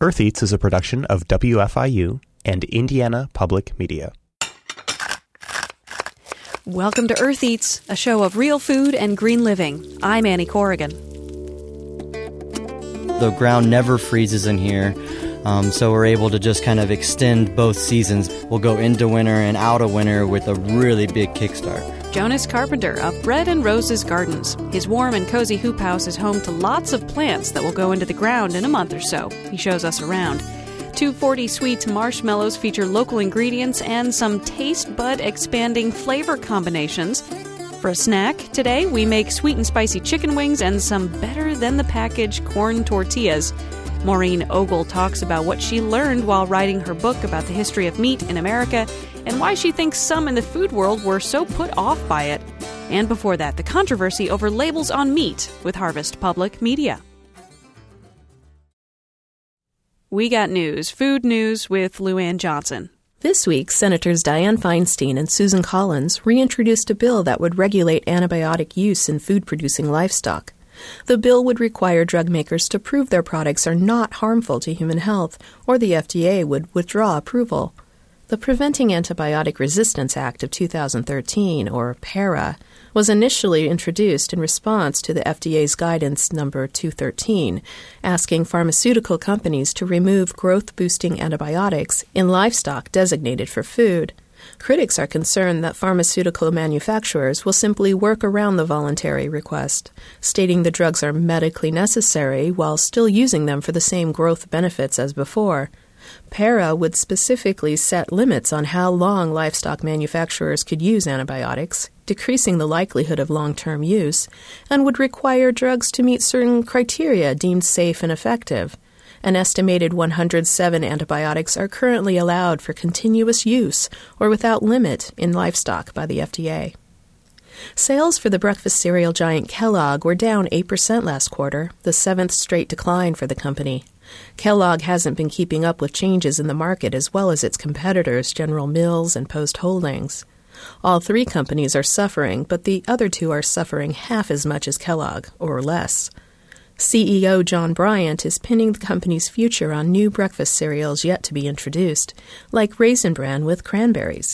Earth Eats is a production of WFIU and Indiana Public Media. Welcome to Earth Eats, a show of real food and green living. I'm Annie Corrigan. The ground never freezes in here, so we're able to just kind of extend both seasons. We'll go into winter and out of winter with a really big kickstart. Jonas Carpenter of Bread and Roses Gardens. His warm and cozy hoop house is home to lots of plants that will go into the ground in a month or so. He shows us around. 240 Sweets marshmallows feature local ingredients and some taste bud expanding flavor combinations. For a snack, today we make sweet and spicy chicken wings and some better than the package corn tortillas. Maureen Ogle talks about what she learned while writing her book about the history of meat in America and why she thinks some in the food world were so put off by it. And before that, the controversy over labels on meat with Harvest Public Media. We got news, food news with Lou Ann Johnson. This week, Senators Dianne Feinstein and Susan Collins reintroduced a bill that would regulate antibiotic use in food-producing livestock. The bill would require drug makers to prove their products are not harmful to human health, or the FDA would withdraw approval. The Preventing Antibiotic Resistance Act of 2013, or PARA, was initially introduced in response to the FDA's guidance number 213, asking pharmaceutical companies to remove growth-boosting antibiotics in livestock designated for food. Critics are concerned that pharmaceutical manufacturers will simply work around the voluntary request, stating the drugs are medically necessary while still using them for the same growth benefits as before. PARA would specifically set limits on how long livestock manufacturers could use antibiotics, decreasing the likelihood of long-term use, and would require drugs to meet certain criteria deemed safe and effective. An estimated 107 antibiotics are currently allowed for continuous use or without limit in livestock by the FDA. Sales for the breakfast cereal giant Kellogg were down 8% last quarter, the seventh straight decline for the company. Kellogg hasn't been keeping up with changes in the market as well as its competitors, General Mills and Post Holdings. All three companies are suffering, but the other two are suffering half as much as Kellogg, or less. CEO John Bryant is pinning the company's future on new breakfast cereals yet to be introduced, like Raisin Bran with cranberries.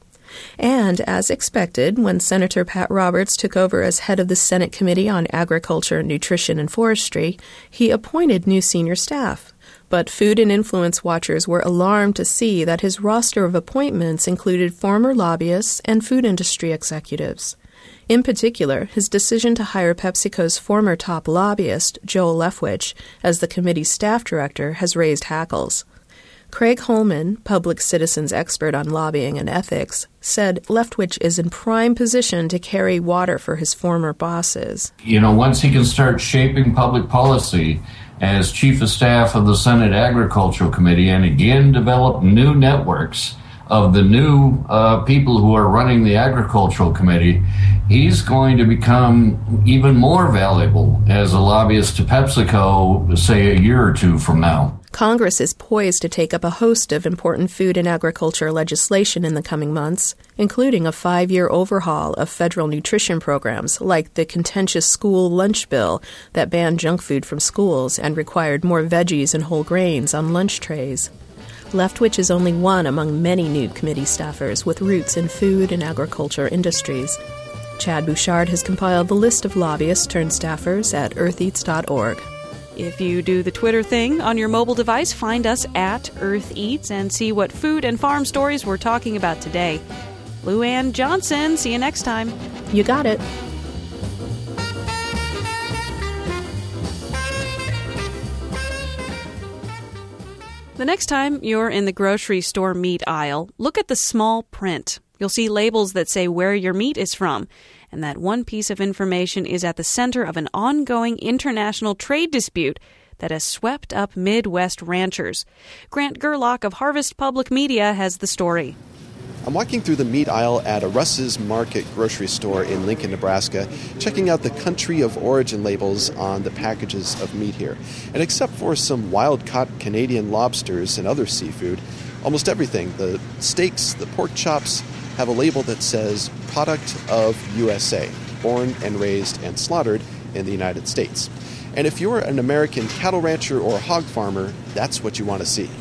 And, as expected, when Senator Pat Roberts took over as head of the Senate Committee on Agriculture, Nutrition, and Forestry, he appointed new senior staff. But food and influence watchers were alarmed to see that his roster of appointments included former lobbyists and food industry executives. In particular, his decision to hire PepsiCo's former top lobbyist, Joel Leftwich, as the committee's staff director has raised hackles. Craig Holman, public citizens expert on lobbying and ethics, said Leftwich is in prime position to carry water for his former bosses. Once he can start shaping public policy as chief of staff of the Senate Agricultural Committee and again develop new networks of the new people who are running the Agricultural Committee, he's going to become even more valuable as a lobbyist to PepsiCo, say, a year or two from now. Congress is poised to take up a host of important food and agriculture legislation in the coming months, including a 5-year overhaul of federal nutrition programs like the contentious school lunch bill that banned junk food from schools and required more veggies and whole grains on lunch trays. Leftwich is only one among many new committee staffers with roots in food and agriculture industries. Chad Bouchard has compiled the list of lobbyists turned staffers at eartheats.org. If you do the Twitter thing on your mobile device, find us at Earth Eats and see what food and farm stories we're talking about today. Lou Ann Johnson, see you next time. You got it. The next time you're in the grocery store meat aisle, look at the small print. You'll see labels that say where your meat is from, and that one piece of information is at the center of an ongoing international trade dispute that has swept up Midwest ranchers. Grant Gerlach of Harvest Public Media has the story. I'm walking through the meat aisle at a Russ's Market grocery store in Lincoln, Nebraska, checking out the country of origin labels on the packages of meat here. And except for some wild-caught Canadian lobsters and other seafood, almost everything, the steaks, the pork chops, have a label that says Product of USA, born and raised and slaughtered in the United States. And if you're an American cattle rancher or hog farmer, that's what you want to see.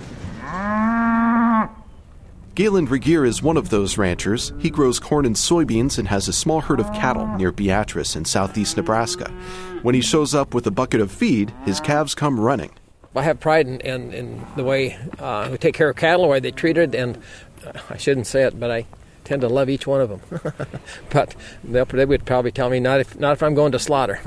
Galen Regier is one of those ranchers. He grows corn and soybeans and has a small herd of cattle near Beatrice in southeast Nebraska. When he shows up with a bucket of feed, his calves come running. I have pride in the way we take care of cattle, the way they treat it, and I shouldn't say it, but I tend to love each one of them. But they would probably tell me not if I'm going to slaughter.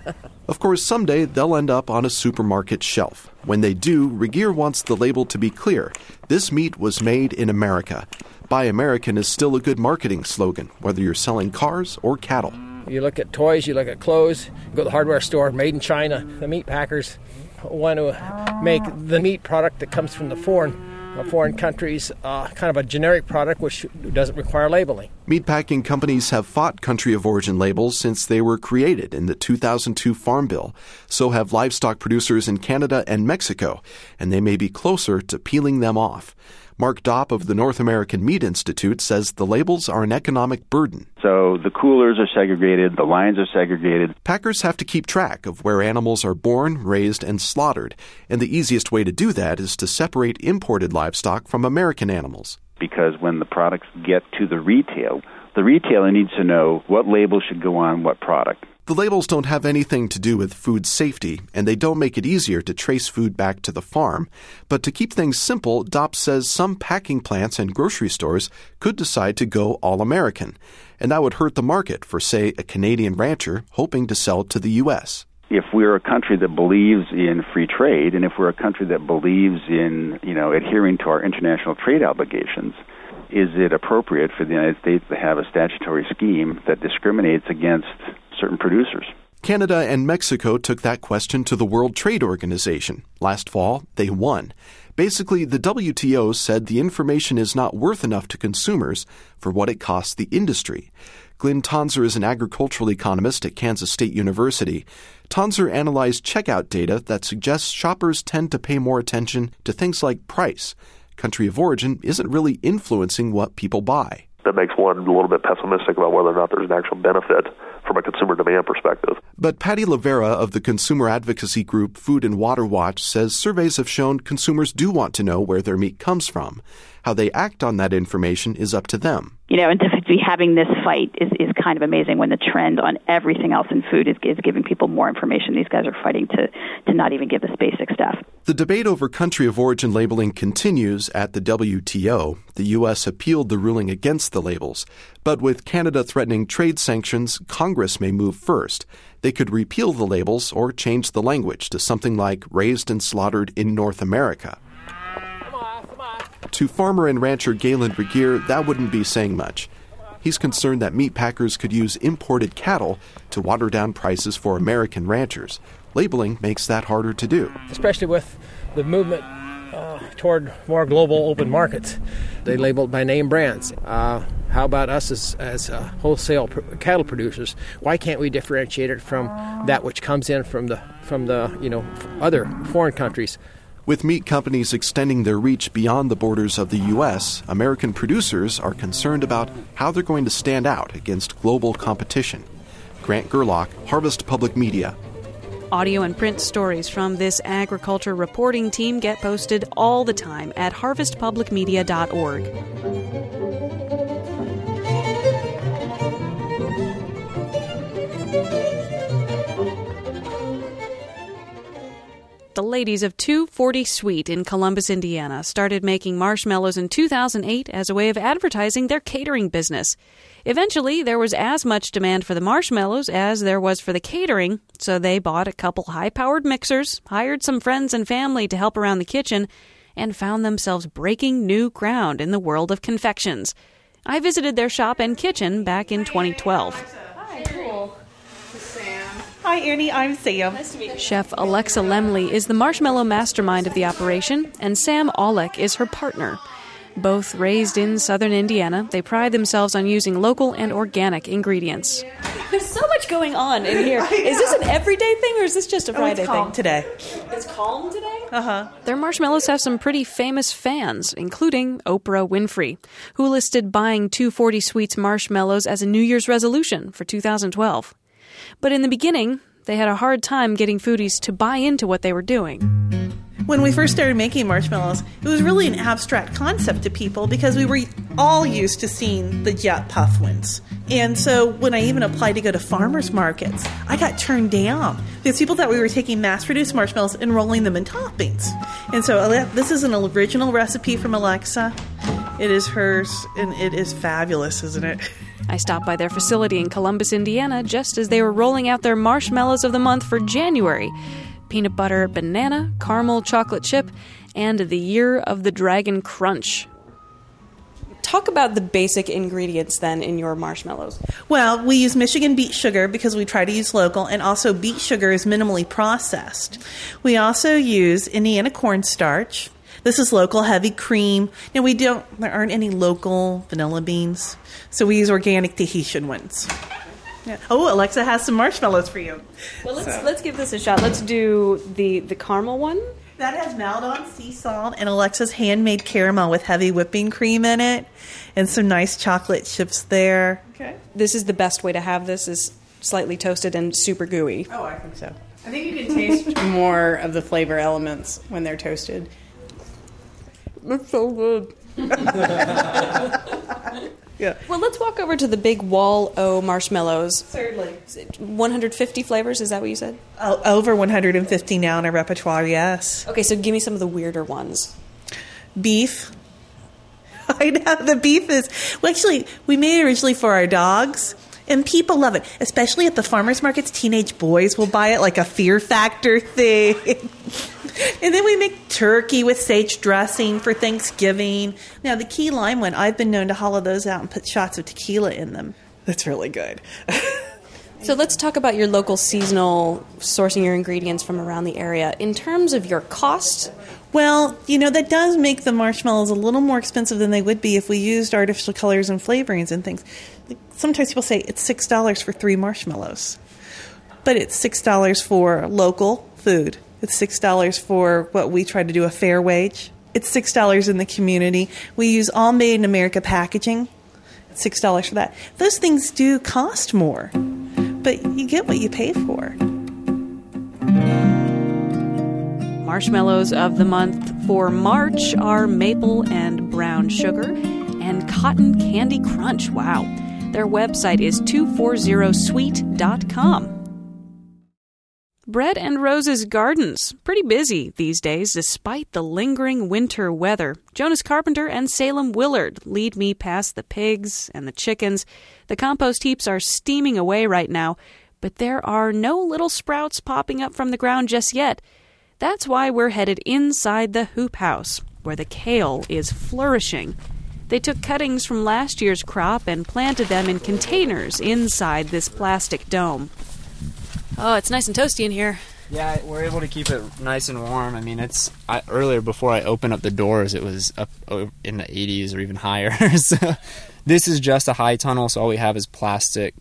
Of course, someday they'll end up on a supermarket shelf. When they do, Regier wants the label to be clear. This meat was made in America. Buy American is still a good marketing slogan, whether you're selling cars or cattle. You look at toys, you look at clothes, you go to the hardware store, made in China. The meat packers want to make the meat product that comes from the foreign countries, kind of a generic product which doesn't require labeling. Meatpacking companies have fought country of origin labels since they were created in the 2002 Farm Bill. So have livestock producers in Canada and Mexico, and they may be closer to peeling them off. Mark Dopp of the North American Meat Institute says the labels are an economic burden. So the coolers are segregated, the lines are segregated. Packers have to keep track of where animals are born, raised, and slaughtered, and the easiest way to do that is to separate imported livestock from American animals. Because when the products get to the retailer needs to know what label should go on what product. The labels don't have anything to do with food safety, and they don't make it easier to trace food back to the farm. But to keep things simple, Dopp says some packing plants and grocery stores could decide to go all-American, and that would hurt the market for, say, a Canadian rancher hoping to sell to the U.S. If we're a country that believes in free trade, and if we're a country that believes in, adhering to our international trade obligations, is it appropriate for the United States to have a statutory scheme that discriminates against certain producers? Canada and Mexico took that question to the World Trade Organization. Last fall, they won. Basically, the WTO said the information is not worth enough to consumers for what it costs the industry. Glenn Tonser is an agricultural economist at Kansas State University. Tonser analyzed checkout data that suggests shoppers tend to pay more attention to things like price. Country of origin isn't really influencing what people buy. That makes one a little bit pessimistic about whether or not there's an actual benefit from a consumer demand perspective. But Patty Lavera of the consumer advocacy group Food and Water Watch says surveys have shown consumers do want to know where their meat comes from. How they act on that information is up to them. And to be having this fight is kind of amazing when the trend on everything else in food is giving people more information. These guys are fighting to not even give us basic stuff. The debate over country of origin labeling continues at the WTO. The U.S. appealed the ruling against the labels. But with Canada threatening trade sanctions, Congress may move first. They could repeal the labels or change the language to something like raised and slaughtered in North America. To farmer and rancher Galen Regier, that wouldn't be saying much. He's concerned that meat packers could use imported cattle to water down prices for American ranchers. Labeling makes that harder to do. Especially with the movement toward more global open markets. They label by name brands. How about us as wholesale cattle producers? Why can't we differentiate it from that which comes in from the other foreign countries? With meat companies extending their reach beyond the borders of the U.S., American producers are concerned about how they're going to stand out against global competition. Grant Gerlach, Harvest Public Media. Audio and print stories from this agriculture reporting team get posted all the time at harvestpublicmedia.org. The ladies of 240 Sweet in Columbus, Indiana, started making marshmallows in 2008 as a way of advertising their catering business. Eventually, there was as much demand for the marshmallows as there was for the catering, so they bought a couple high-powered mixers, hired some friends and family to help around the kitchen, and found themselves breaking new ground in the world of confections. I visited their shop and kitchen back in 2012. Hi, cool. Hi, Annie. I'm Sam. Nice to meet you. Chef Alexa Lemley is the marshmallow mastermind of the operation, and Sam Aulick is her partner. Both raised in southern Indiana, they pride themselves on using local and organic ingredients. There's so much going on in here. Is this an everyday thing, or is this just a Friday thing? It's calm today. It's calm today? Uh-huh. Their marshmallows have some pretty famous fans, including Oprah Winfrey, who listed buying 240 Sweets marshmallows as a New Year's resolution for 2012. But in the beginning, they had a hard time getting foodies to buy into what they were doing. When we first started making marshmallows, it was really an abstract concept to people because we were all used to seeing the jet puff ones. And so when I even applied to go to farmers markets, I got turned down because people thought we were taking mass-produced marshmallows and rolling them in toppings. And so this is an original recipe from Alexa. It is hers, and it is fabulous, isn't it? I stopped by their facility in Columbus, Indiana, just as they were rolling out their marshmallows of the month for January. Peanut butter banana, caramel chocolate chip, and the Year of the Dragon Crunch. Talk about the basic ingredients then in your marshmallows. Well, we use Michigan beet sugar because we try to use local, and also beet sugar is minimally processed. We also use Indiana cornstarch. This is local heavy cream. Now there aren't any local vanilla beans, so we use organic Tahitian ones. Yeah. Oh, Alexa has some marshmallows for you. Well, let's give this a shot. Let's do the caramel one. That has Maldon sea salt and Alexa's handmade caramel with heavy whipping cream in it, and some nice chocolate chips there. Okay. This is the best way to have this, is slightly toasted and super gooey. Oh, I think so. I think you can taste more of the flavor elements when they're toasted. That's so good. Yeah. Well, let's walk over to the big Wall O marshmallows. Certainly. 150 flavors, is that what you said? Over 150 now in our repertoire, yes. Okay, so give me some of the weirder ones. Beef. I know, the beef is... Well, actually, we made it originally for our dogs, and people love it. Especially at the farmers markets, teenage boys will buy it like a Fear Factor thing. And then we make turkey with sage dressing for Thanksgiving. Now, the key lime one, I've been known to hollow those out and put shots of tequila in them. That's really good. So let's talk about your local seasonal sourcing your ingredients from around the area. In terms of your cost... Well, that does make the marshmallows a little more expensive than they would be if we used artificial colors and flavorings and things. Sometimes people say it's $6 for 3 marshmallows. But it's $6 for local food. It's $6 for what we try to do a fair wage. It's $6 in the community. We use all made in America packaging. It's $6 for that. Those things do cost more, but you get what you pay for. Marshmallows of the month for March are maple and brown sugar and cotton candy crunch. Wow. Their website is 240sweet.com. Bread and Roses Gardens. Pretty busy these days despite the lingering winter weather. Jonas Carpenter and Salem Willard lead me past the pigs and the chickens. The compost heaps are steaming away right now, but there are no little sprouts popping up from the ground just yet. That's why we're headed inside the hoop house, where the kale is flourishing. They took cuttings from last year's crop and planted them in containers inside this plastic dome. Oh, it's nice and toasty in here. Yeah, we're able to keep it nice and warm. I mean, earlier before I opened up the doors, it was up in the 80s or even higher. So this is just a high tunnel, so all we have is plastic,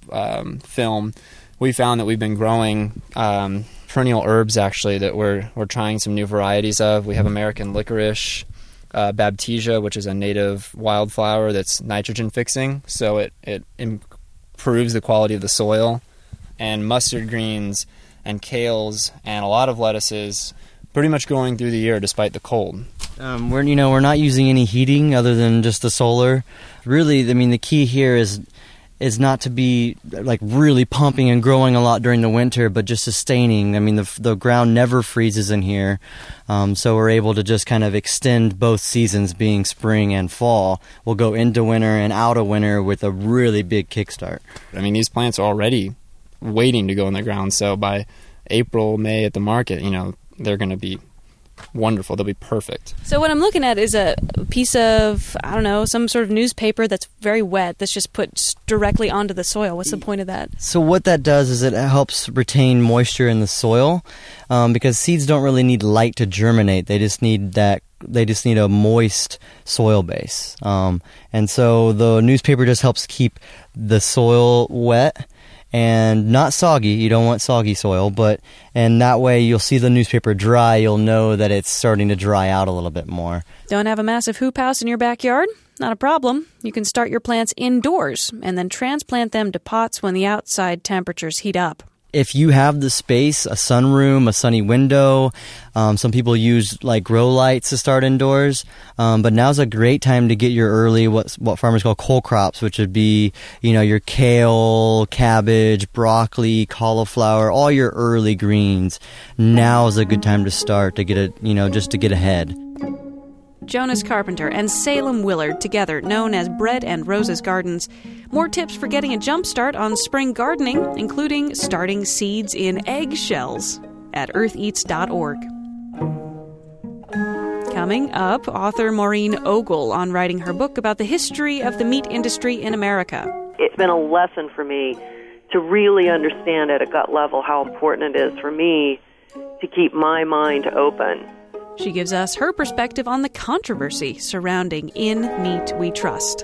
film. We found that we've been growing perennial herbs, actually, that we're trying some new varieties of. We have American licorice, Baptisia, which is a native wildflower that's nitrogen fixing, so it improves the quality of the soil. And mustard greens and kales and a lot of lettuces, pretty much going through the year despite the cold. We're not using any heating other than just the solar. Really, I mean, the key here is not to be like really pumping and growing a lot during the winter, but just sustaining. I mean, the ground never freezes in here, so we're able to just kind of extend both seasons, being spring and fall. We'll go into winter and out of winter with a really big kickstart. I mean, these plants are already waiting to go in the ground, so by April, May at the market, they're going to be wonderful. They'll be perfect. So what I'm looking at is a piece of, some sort of newspaper that's very wet that's just put directly onto the soil. What's the point of that? So what that does is it helps retain moisture in the soil, because seeds don't really need light to germinate. They just need a moist soil base. And so the newspaper just helps keep the soil wet and not soggy. You don't want soggy soil, and that way you'll see the newspaper dry. You'll know that it's starting to dry out a little bit more. Don't have a massive hoop house in your backyard? Not a problem. You can start your plants indoors and then transplant them to pots when the outside temperatures heat up. if you have the space, a sunroom, a sunny window, some people use like grow lights to start indoors. But now's a great time to get your early, what farmers call cole crops, which would be, your kale, cabbage, broccoli, cauliflower, all your early greens. Now's a good time to start to get just to get ahead. Jonas Carpenter and Salem Willard together, known as Bread and Roses Gardens. More tips for getting a jump start on spring gardening, including starting seeds in eggshells at eartheats.org. Coming up, author Maureen Ogle on writing her book about the history of the meat industry in America. It's been a lesson for me to really understand at a gut level how important it is for me to keep my mind open. She gives us her perspective on the controversy surrounding In Meat We Trust.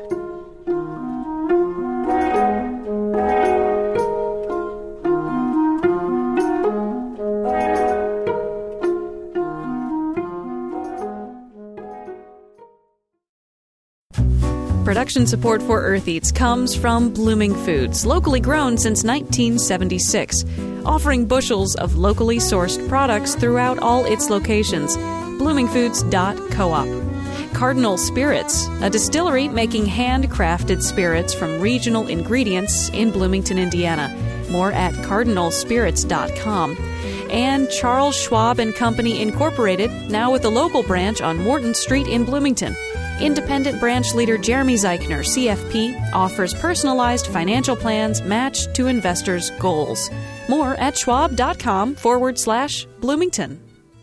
Production support for Earth Eats comes from Blooming Foods, locally grown since 1976, offering bushels of locally sourced products throughout all its locations. bloomingfoods.coop. Cardinal Spirits, a distillery making handcrafted spirits from regional ingredients in Bloomington, Indiana. More at cardinalspirits.com. And Charles Schwab & Company Incorporated, now with a local branch on Morton Street in Bloomington. Independent branch leader Jeremy Zeichner, CFP, offers personalized financial plans matched to investors' goals. More at schwab.com/Bloomington.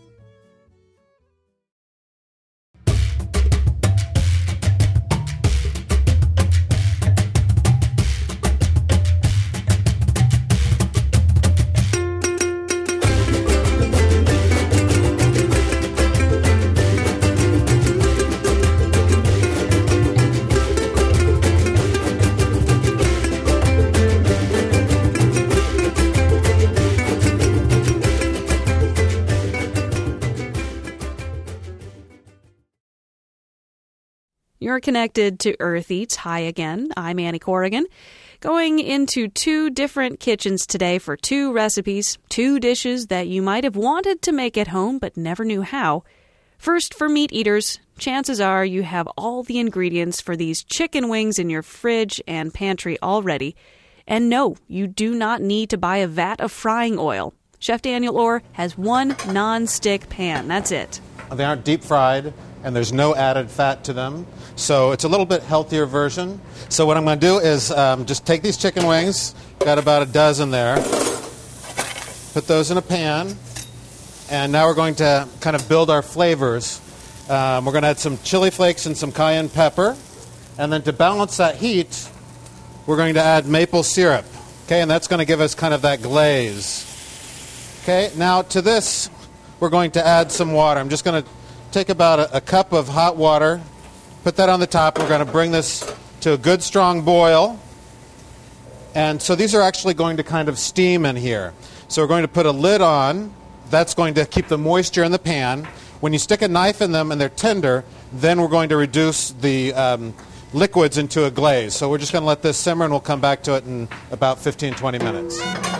You're connected to Earth Eats. Hi again. I'm Annie Corrigan. Going into 2 different kitchens today for 2 recipes, 2 dishes that you might have wanted to make at home but never knew how. First, for meat eaters, chances are you have all the ingredients for these chicken wings in your fridge and pantry already. And no, you do not need to buy a vat of frying oil. Chef Daniel Orr has one non-stick pan. That's it. They aren't deep fried, and there's no added fat to them. So it's a little bit healthier version. So what I'm going to do is just take these chicken wings, got about a dozen there, put those in a pan, and now we're going to kind of build our flavors. We're going to add some chili flakes and some cayenne pepper, and then to balance that heat, we're going to add maple syrup. Okay, and that's going to give us kind of that glaze. Okay, now to this, we're going to add some water. I'm just going to take about a cup of hot water, put that on the top. We're going to bring this to a good strong boil. And so these are actually going to kind of steam in here. So we're going to put a lid on. That's going to keep the moisture in the pan. When you stick a knife in them and they're tender, then we're going to reduce the liquids into a glaze. So we're just going to let this simmer, and we'll come back to it in about 15-20 minutes.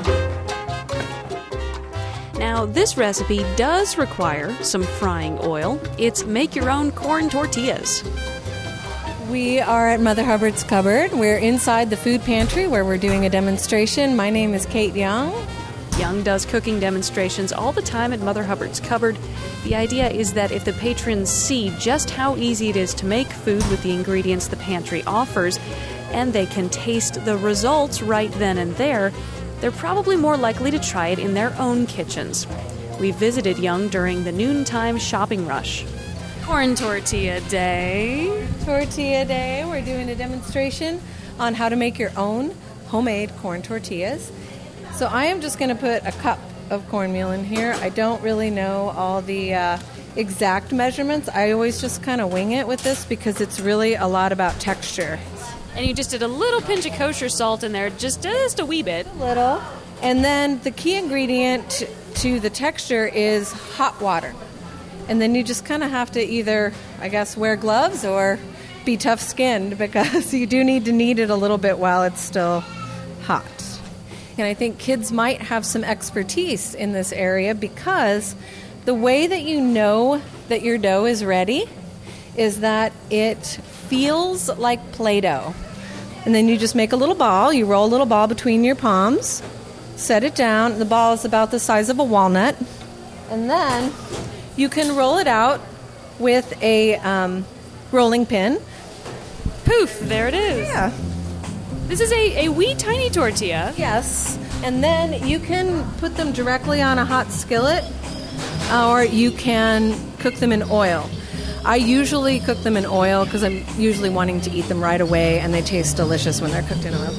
Now, this recipe does require some frying oil. It's make-your-own corn tortillas. We are at Mother Hubbard's Cupboard. We're inside the food pantry where we're doing a demonstration. My name is Kate Young. Young does cooking demonstrations all the time at Mother Hubbard's Cupboard. The idea is that if the patrons see just how easy it is to make food with the ingredients the pantry offers, and they can taste the results right then and there, they're probably more likely to try it in their own kitchens. We visited Young during the noontime shopping rush. Corn Tortilla Day. Tortilla Day. We're doing a demonstration on how to make your own homemade corn tortillas. So I am just going to put a cup of cornmeal in here. I don't really know all the exact measurements. I always just kind of wing it with this because it's really a lot about texture. And you just did a little pinch of kosher salt in there, just a wee bit. A little. And then the key ingredient to the texture is hot water. And then you just kind of have to either, I guess, wear gloves or be tough-skinned because you do need to knead it a little bit while it's still hot. And I think kids might have some expertise in this area because the way that you know that your dough is ready is that it feels like Play-Doh. And then you just make a little ball. You roll a little ball between your palms, set it down. The ball is about the size of a walnut. And then you can roll it out with a rolling pin. Poof, there it is. Yeah. This is a wee tiny tortilla. Yes. And then you can put them directly on a hot skillet, or you can cook them in oil. I usually cook them in oil because I'm usually wanting to eat them right away, and they taste delicious when they're cooked in oil.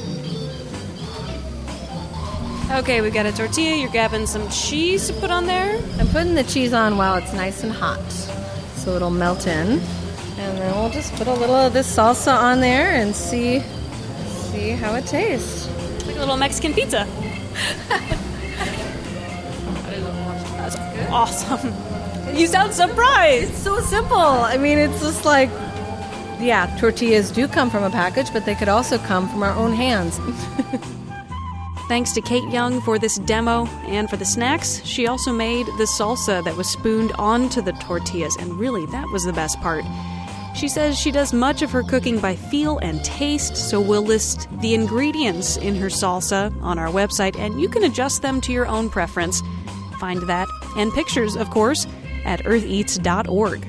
Okay, we got a tortilla. You're grabbing some cheese to put on there. I'm putting the cheese on while it's nice and hot, so it'll melt in. And then we'll just put a little of this salsa on there and see how it tastes. It's like a little Mexican pizza. That's awesome. You sound surprised. It's so simple. I mean, it's just like, yeah, tortillas do come from a package, but they could also come from our own hands. Thanks to Kate Young for this demo and for the snacks. She also made the salsa that was spooned onto the tortillas, and really, that was the best part. She says she does much of her cooking by feel and taste, so we'll list the ingredients in her salsa on our website, and you can adjust them to your own preference. Find that, and pictures, of course, at eartheats.org.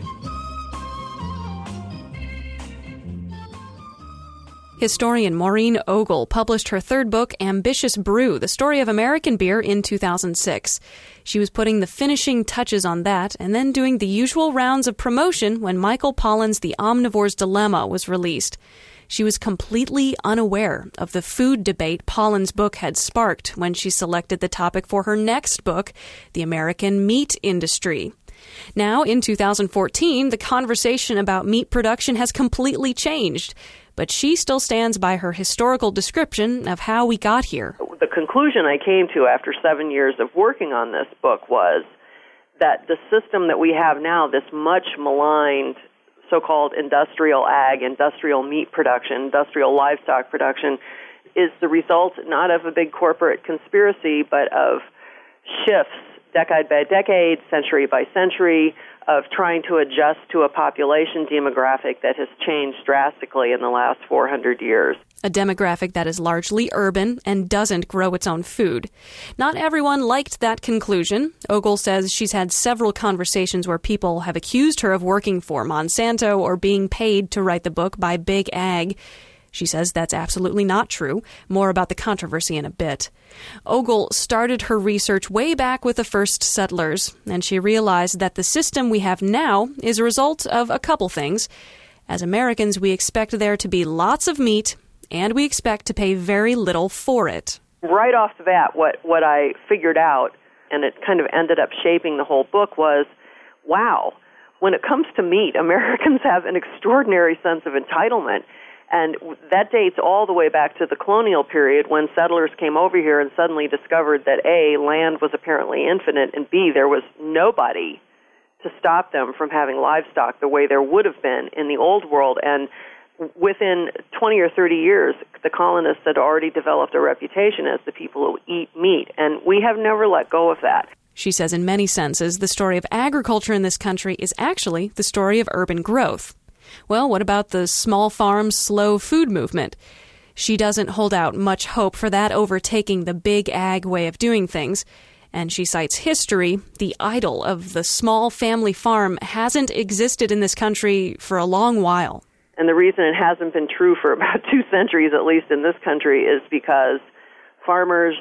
Historian Maureen Ogle published her third book, Ambitious Brew, the story of American beer, in 2006. She was putting the finishing touches on that and then doing the usual rounds of promotion when Michael Pollan's The Omnivore's Dilemma was released. She was completely unaware of the food debate Pollan's book had sparked when she selected the topic for her next book, The American Meat Industry. Now, in 2014, the conversation about meat production has completely changed, but she still stands by her historical description of how we got here. The conclusion I came to after 7 years of working on this book was that the system that we have now, this much maligned so-called industrial ag, industrial meat production, industrial livestock production, is the result not of a big corporate conspiracy, but of shifts decade by decade, century by century, of trying to adjust to a population demographic that has changed drastically in the last 400 years. A demographic that is largely urban and doesn't grow its own food. Not everyone liked that conclusion. Ogle says she's had several conversations where people have accused her of working for Monsanto or being paid to write the book by Big Ag. She says that's absolutely not true. More about the controversy in a bit. Ogle started her research way back with the first settlers, and she realized that the system we have now is a result of a couple things. As Americans, we expect there to be lots of meat, and we expect to pay very little for it. Right off the bat, what I figured out, and it kind of ended up shaping the whole book, was, wow, when it comes to meat, Americans have an extraordinary sense of entitlement. And that dates all the way back to the colonial period when settlers came over here and suddenly discovered that A, land was apparently infinite, and B, there was nobody to stop them from having livestock the way there would have been in the old world. And within 20 or 30 years, the colonists had already developed a reputation as the people who eat meat, and we have never let go of that. She says in many senses, the story of agriculture in this country is actually the story of urban growth. Well, what about the small farm, slow food movement? She doesn't hold out much hope for that overtaking the big ag way of doing things. And she cites history. The idol of the small family farm hasn't existed in this country for a long while. And the reason it hasn't been true for about 2 centuries, at least in this country, is because farmers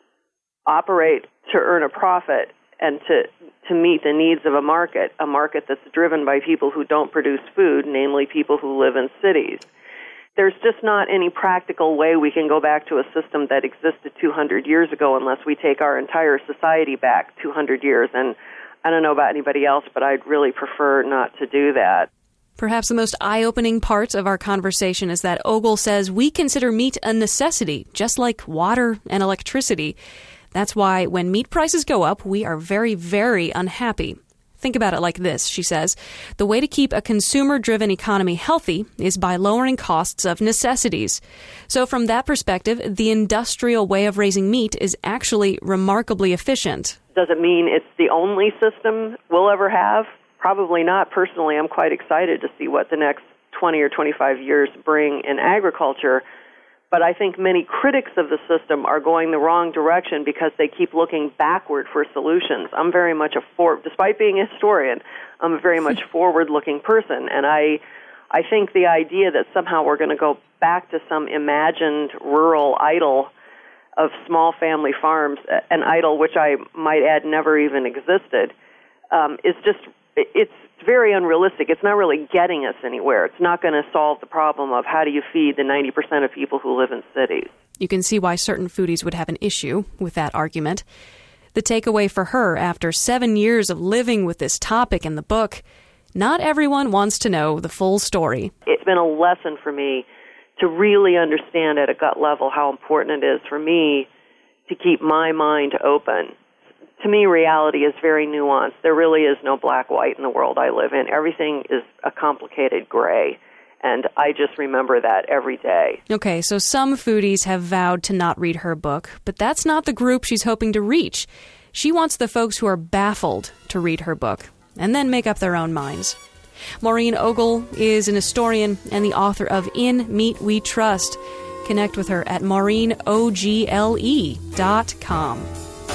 operate to earn a profit and to meet the needs of a market that's driven by people who don't produce food, namely people who live in cities. There's just not any practical way we can go back to a system that existed 200 years ago unless we take our entire society back 200 years. And I don't know about anybody else, but I'd really prefer not to do that. Perhaps the most eye-opening part of our conversation is that Ogle says we consider meat a necessity, just like water and electricity. That's why when meat prices go up, we are very, very unhappy. Think about it like this, she says. The way to keep a consumer-driven economy healthy is by lowering costs of necessities. So from that perspective, the industrial way of raising meat is actually remarkably efficient. Does it mean it's the only system we'll ever have? Probably not. Personally, I'm quite excited to see what the next 20 or 25 years bring in agriculture. But I think many critics of the system are going the wrong direction because they keep looking backward for solutions. I'm very much despite being a historian, I'm a very much forward-looking person. And I think the idea that somehow we're going to go back to some imagined rural idyll of small family farms, an idyll which I might add never even existed, it's very unrealistic. It's not really getting us anywhere. It's not going to solve the problem of how do you feed the 90% of people who live in cities. You can see why certain foodies would have an issue with that argument. The takeaway for her after 7 years of living with this topic in the book, not everyone wants to know the full story. It's been a lesson for me to really understand at a gut level how important it is for me to keep my mind open. To me, reality is very nuanced. There really is no black-white in the world I live in. Everything is a complicated gray, and I just remember that every day. Okay, so some foodies have vowed to not read her book, but that's not the group she's hoping to reach. She wants the folks who are baffled to read her book, and then make up their own minds. Maureen Ogle is an historian and the author of In Meat We Trust. Connect with her at MaureenOgle.com.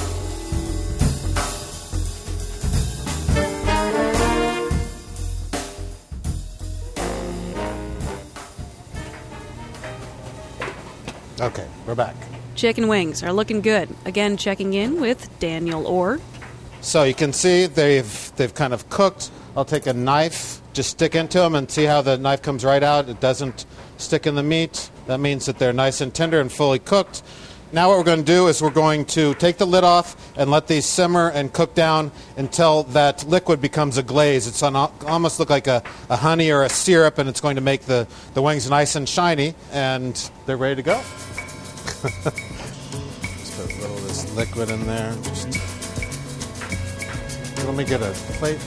Okay, we're back. Chicken wings are looking good. Again, checking in with Daniel Orr. So you can see they've kind of cooked. I'll take a knife, just stick into them and see how the knife comes right out. It doesn't stick in the meat. That means that they're nice and tender and fully cooked. Now what we're going to do is we're going to take the lid off and let these simmer and cook down until that liquid becomes a glaze. It's almost look like a honey or a syrup, and it's going to make the wings nice and shiny, and they're ready to go. Just put a little of this liquid in there. Let me get a plate.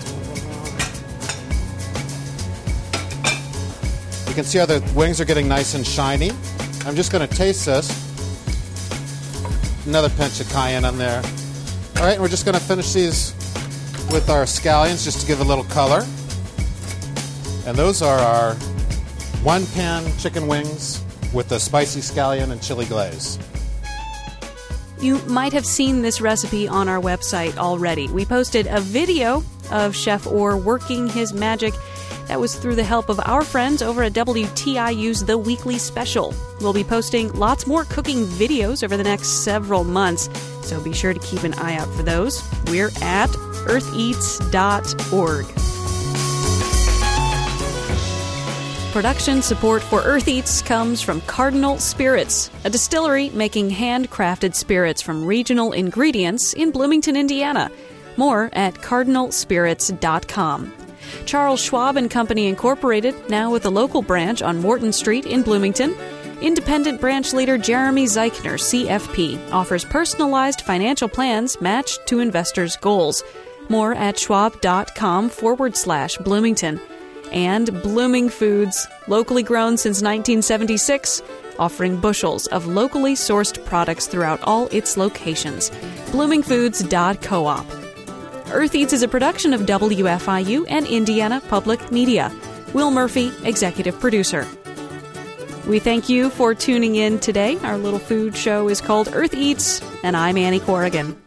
You can see how the wings are getting nice and shiny. I'm just going to taste this. Another pinch of cayenne on there. All right, and we're just going to finish these with our scallions just to give a little color. And those are our one-pan chicken wings with the spicy scallion and chili glaze. You might have seen this recipe on our website already. We posted a video of Chef Orr working his magic. That was through the help of our friends over at WTIU's The Weekly Special. We'll be posting lots more cooking videos over the next several months, so be sure to keep an eye out for those. We're at eartheats.org. Production support for Earth Eats comes from Cardinal Spirits, a distillery making handcrafted spirits from regional ingredients in Bloomington, Indiana. More at cardinalspirits.com. Charles Schwab and Company Incorporated, now with a local branch on Morton Street in Bloomington. Independent branch leader Jeremy Zeichner, CFP, offers personalized financial plans matched to investors' goals. More at schwab.com/Bloomington. And Blooming Foods, locally grown since 1976, offering bushels of locally sourced products throughout all its locations. bloomingfoods.coop. Earth Eats is a production of WFIU and Indiana Public Media. Will Murphy, executive producer. We thank you for tuning in today. Our little food show is called Earth Eats, and I'm Annie Corrigan.